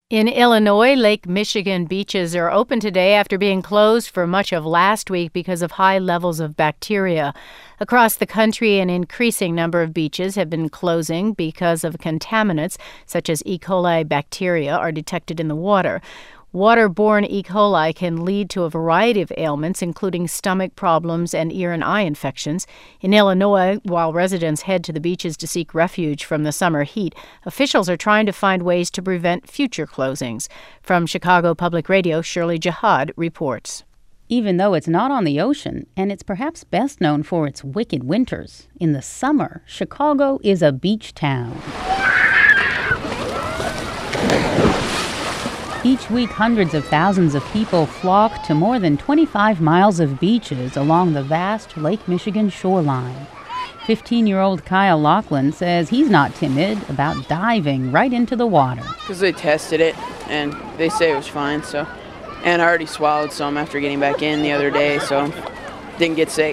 In Illinois, Lake Michigan beaches are open today after being closed for much of last week because of high levels of bacteria. Across the country, an increasing number of beaches have been closing because of contaminants such as E. coli bacteria are detected in the water. Waterborne E. coli can lead to a variety of ailments, including stomach problems and ear and eye infections. In Illinois, while residents head to the beaches to seek refuge from the summer heat, officials are trying to find ways to prevent future closings. From Chicago Public Radio, Shirley Jihad reports. Even though it's not on the ocean, and it's perhaps best known for its wicked winters, in the summer, Chicago is a beach town. Each week, hundreds of thousands of people flock to more than 25 miles of beaches along the vast Lake Michigan shoreline. 15-year-old Kyle Laughlin says he's not timid about diving right into the water. Because they tested it, and they say it was fine, so. And I already swallowed some after getting back in the other day, so didn't get sick.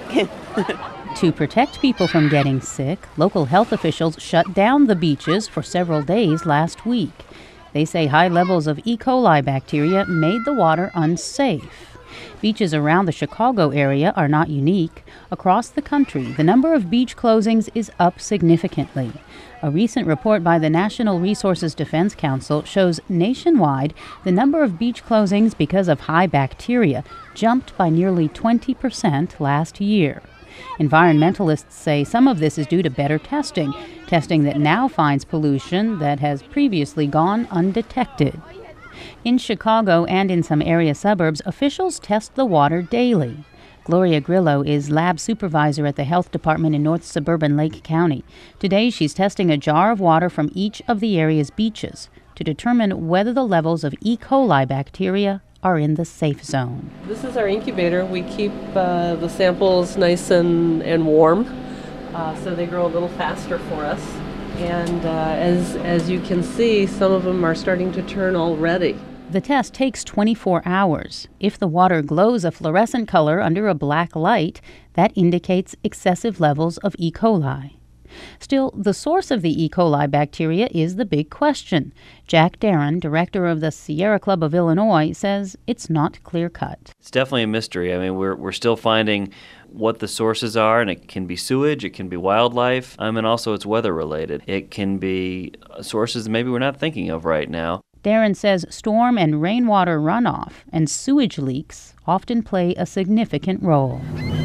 To protect people from getting sick, local health officials shut down the beaches for several days last week. They say high levels of E. coli bacteria made the water unsafe. Beaches around the Chicago area are not unique. Across the country, the number of beach closings is up significantly. A recent report by the National Resources Defense Council shows nationwide the number of beach closings because of high bacteria jumped by nearly 20% last year. Environmentalists say some of this is due to better testing that now finds pollution that has previously gone undetected. In Chicago and in some area suburbs, officials test the water daily. Gloria Grillo is lab supervisor at the health department in north suburban Lake County. Today, she's testing a jar of water from each of the area's beaches to determine whether the levels of E. coli bacteria are in the safe zone. This is our incubator. We keep the samples nice and warm, so they grow a little faster for us. And as you can see, some of them are starting to turn already. The test takes 24 hours. If the water glows a fluorescent color under a black light, that indicates excessive levels of E. coli. Still, the source of the E. coli bacteria is the big question. Jack Darren, director of the Sierra Club of Illinois, says it's not clear-cut. It's definitely a mystery. I mean, we're still finding what the sources are, and it can be sewage, it can be wildlife, and also it's weather-related. It can be sources that maybe we're not thinking of right now. Darren says storm and rainwater runoff and sewage leaks often play a significant role.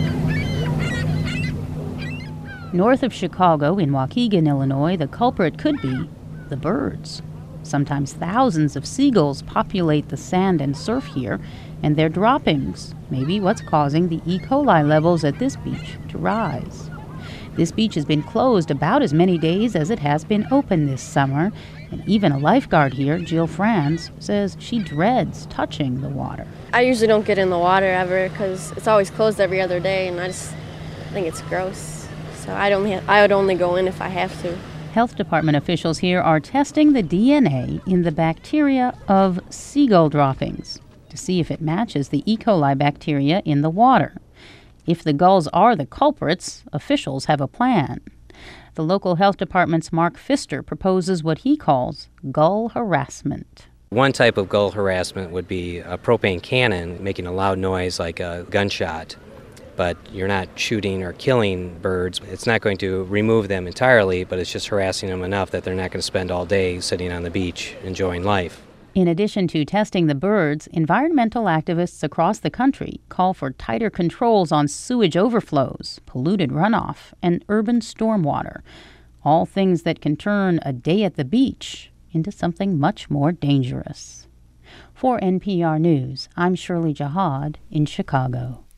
North of Chicago, in Waukegan, Illinois, the culprit could be the birds. Sometimes thousands of seagulls populate the sand and surf here, and their droppings may be what's causing the E. coli levels at this beach to rise. This beach has been closed about as many days as it has been open this summer, and even a lifeguard here, Jill Franz, says she dreads touching the water. I usually don't get in the water ever because it's always closed every other day, and I just think it's gross. So I would only go in if I have to. Health department officials here are testing the DNA in the bacteria of seagull droppings to see if it matches the E. coli bacteria in the water. If the gulls are the culprits, officials have a plan. The local health department's Mark Pfister proposes what he calls gull harassment. One type of gull harassment would be a propane cannon making a loud noise like a gunshot. But you're not shooting or killing birds. It's not going to remove them entirely, but it's just harassing them enough that they're not going to spend all day sitting on the beach enjoying life. In addition to testing the birds, environmental activists across the country call for tighter controls on sewage overflows, polluted runoff, and urban stormwater, all things that can turn a day at the beach into something much more dangerous. For NPR News, I'm Shirley Jihad in Chicago.